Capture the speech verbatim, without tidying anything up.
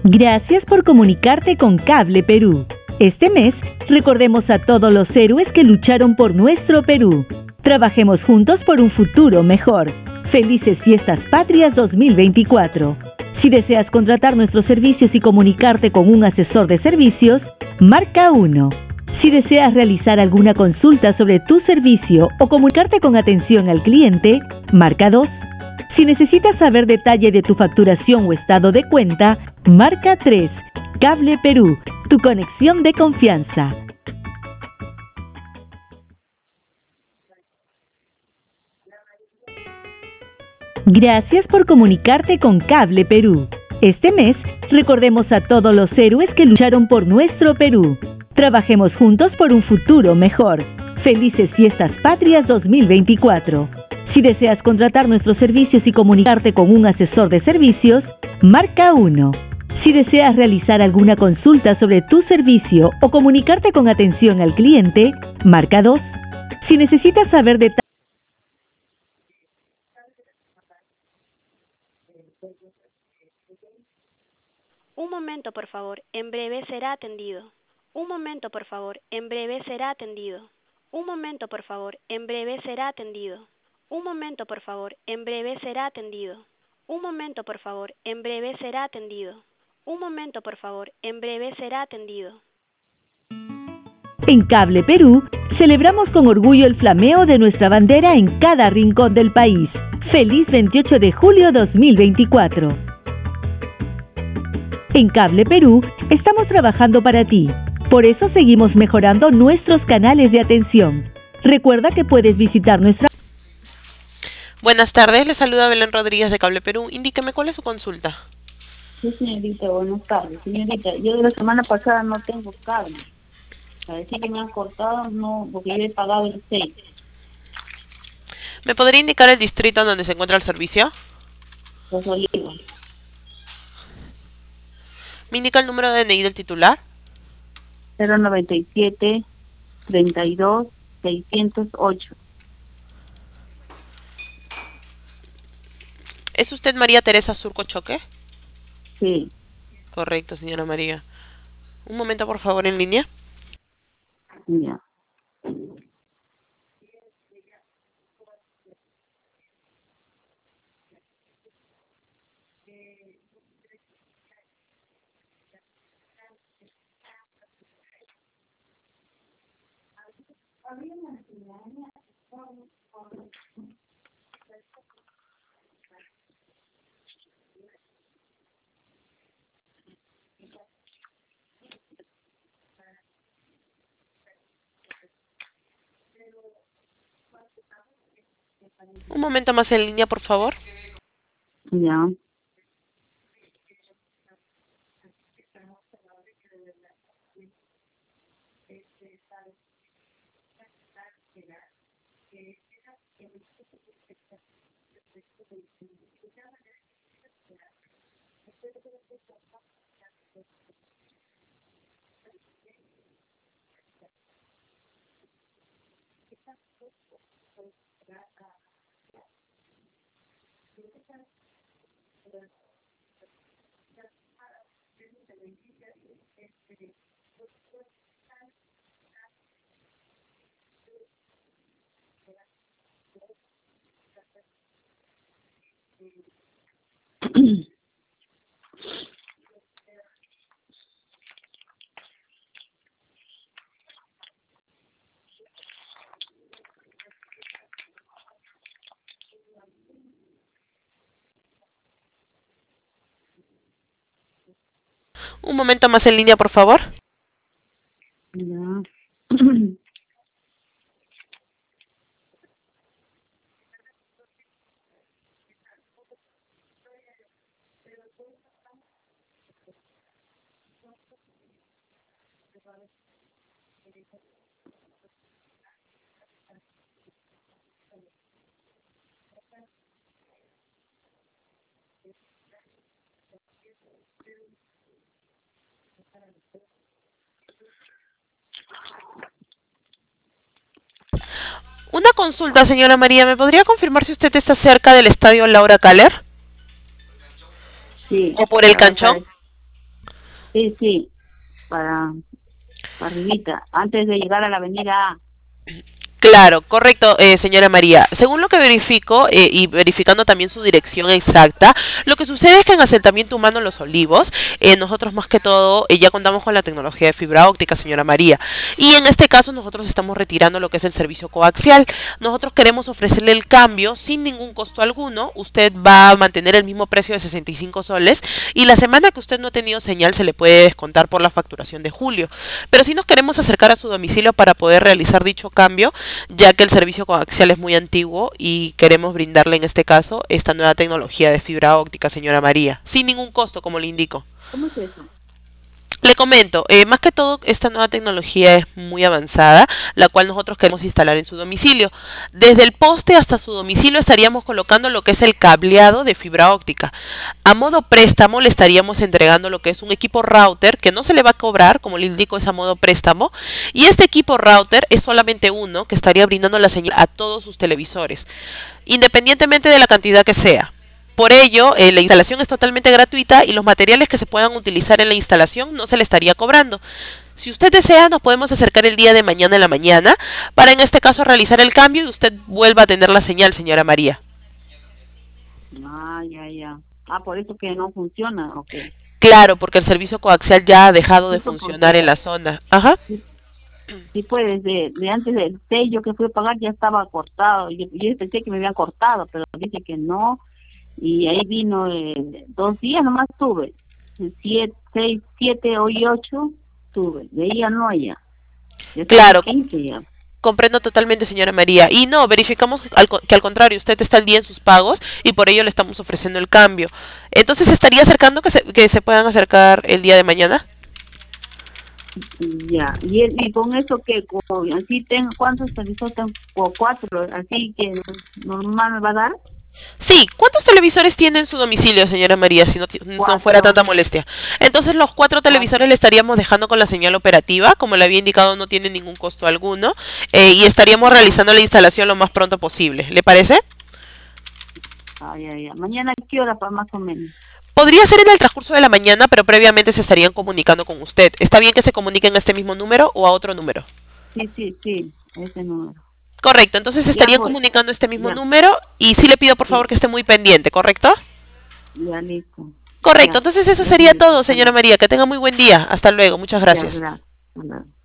Gracias por comunicarte con Cable Perú. Este mes, recordemos a todos los héroes que lucharon por nuestro Perú. Trabajemos juntos por un futuro mejor. Felices Fiestas Patrias dos mil veinticuatro. Si deseas contratar nuestros servicios y comunicarte con un asesor de servicios, marca uno. Si deseas realizar alguna consulta sobre tu servicio o comunicarte con atención al cliente, marca dos. Si necesitas saber detalle de tu facturación o estado de cuenta, marca tres. Cable Perú, tu conexión de confianza. Gracias por comunicarte con Cable Perú. Este mes, recordemos a todos los héroes que lucharon por nuestro Perú. Trabajemos juntos por un futuro mejor. Felices Fiestas Patrias dos mil veinticuatro. Si deseas contratar nuestros servicios y comunicarte con un asesor de servicios, marca uno. Si deseas realizar alguna consulta sobre tu servicio o comunicarte con atención al cliente, marca dos. Si necesitas saber detalles. Un momento, por favor. En breve será atendido. Un momento, por favor. En breve será atendido. Un momento, por favor. En breve será atendido. Un momento, por favor. En breve será atendido. Un momento, por favor. En breve será atendido. Un momento, por favor. En breve será atendido. En Cable Perú, celebramos con orgullo el flameo de nuestra bandera en cada rincón del país. Feliz veintiocho de julio dos mil veinticuatro. En Cable Perú, estamos trabajando para ti. Por eso seguimos mejorando nuestros canales de atención. Recuerda que puedes visitar nuestra... Buenas tardes, le saluda Belén Rodríguez de Cable Perú. Indíqueme cuál es su consulta. Sí, señorita, buenas tardes. Señorita, yo de la semana pasada no tengo cable. A decir que me han cortado, no, porque yo he pagado el seis. ¿Me podría indicar el distrito en donde se encuentra el servicio? Los Olivos. ¿Me indica el número de D N I del titular? cero noventa y siete, treinta y dos, seiscientos ocho. ¿Es usted María Teresa Surco Choque? Sí. Correcto, señora María. Un momento, por favor, en línea. Ya. Un momento más en línea, por favor. Ya. Un momento más en línea, por favor. Ya. Una consulta, señora María. ¿Me podría confirmar si usted está cerca del estadio Laura Caller? Sí. ¿O por el Canchón? Sí, sí, para, para arribita, antes de llegar a la avenida A. Claro, correcto, eh, señora María. Según lo que verifico eh, y verificando también su dirección exacta, lo que sucede es que en asentamiento humano Los Olivos, eh, nosotros más que todo eh, ya contamos con la tecnología de fibra óptica, señora María. Y en este caso nosotros estamos retirando lo que es el servicio coaxial. Nosotros queremos ofrecerle el cambio sin ningún costo alguno. Usted va a mantener el mismo precio de sesenta y cinco soles y la semana que usted no ha tenido señal se le puede descontar por la facturación de julio. Pero si nos queremos acercar a su domicilio para poder realizar dicho cambio, ya que el servicio coaxial es muy antiguo y queremos brindarle en este caso esta nueva tecnología de fibra óptica, señora María, sin ningún costo, como le indico. ¿Cómo es eso? Le comento, eh, más que todo esta nueva tecnología es muy avanzada, la cual nosotros queremos instalar en su domicilio. Desde el poste hasta su domicilio estaríamos colocando lo que es el cableado de fibra óptica. A modo préstamo le estaríamos entregando lo que es un equipo router que no se le va a cobrar, como le indico, es a modo préstamo. Y este equipo router es solamente uno que estaría brindando la señal a todos sus televisores, independientemente de la cantidad que sea. Por ello, eh, la instalación es totalmente gratuita y los materiales que se puedan utilizar en la instalación no se le estaría cobrando. Si usted desea, nos podemos acercar el día de mañana en la mañana para en este caso realizar el cambio y usted vuelva a tener la señal, señora María. Ah, ya, ya. Ah, por eso que no funciona, ok. Claro, porque el servicio coaxial ya ha dejado de Eso funcionar en porque, la zona. Ajá. sí, sí, pues desde de antes del sello que fui a pagar ya estaba cortado. Yo, yo pensé que me habían cortado, pero dice que no. Y ahí vino eh, dos días nomás tuve. Siete, seis, siete o ocho tuve. De ahí ya no ya. Ya estamos Claro, quince ya. comprendo totalmente, señora María. Y no, verificamos al co- que al contrario, usted está al día en sus pagos y por ello le estamos ofreciendo el cambio. Entonces, ¿estaría acercando que se, que se puedan acercar el día de mañana? Ya, y, el- y con eso que como así tengo, ¿cuántos televisores tengo? Como cuatro, así que normal me va a dar Sí, ¿cuántos televisores tiene en su domicilio, señora María, si no, ti- no fuera cuatro, tanta molestia? Entonces los cuatro cuatro. televisores le estaríamos dejando con la señal operativa, como le había indicado no tiene ningún costo alguno, eh, y estaríamos Ya, realizando la instalación lo más pronto posible. ¿Le parece? ah, ya, ya. Mañana a qué hora, para más o menos. Podría ser en el transcurso de la mañana, pero previamente se estarían comunicando con usted. ¿Está bien que se comuniquen a este mismo número o a otro número? Sí, sí, sí, ese número. Correcto, entonces se Ya estarían pues, comunicando a este mismo ya, número y sí le pido por favor sí, que esté muy pendiente, ¿correcto? ya listo. Correcto, Ya, entonces eso ya, sería señorita, todo, hasta señora luego. María. Que tenga muy buen día. Hasta luego, muchas Ya, gracias. gracias. Hasta luego.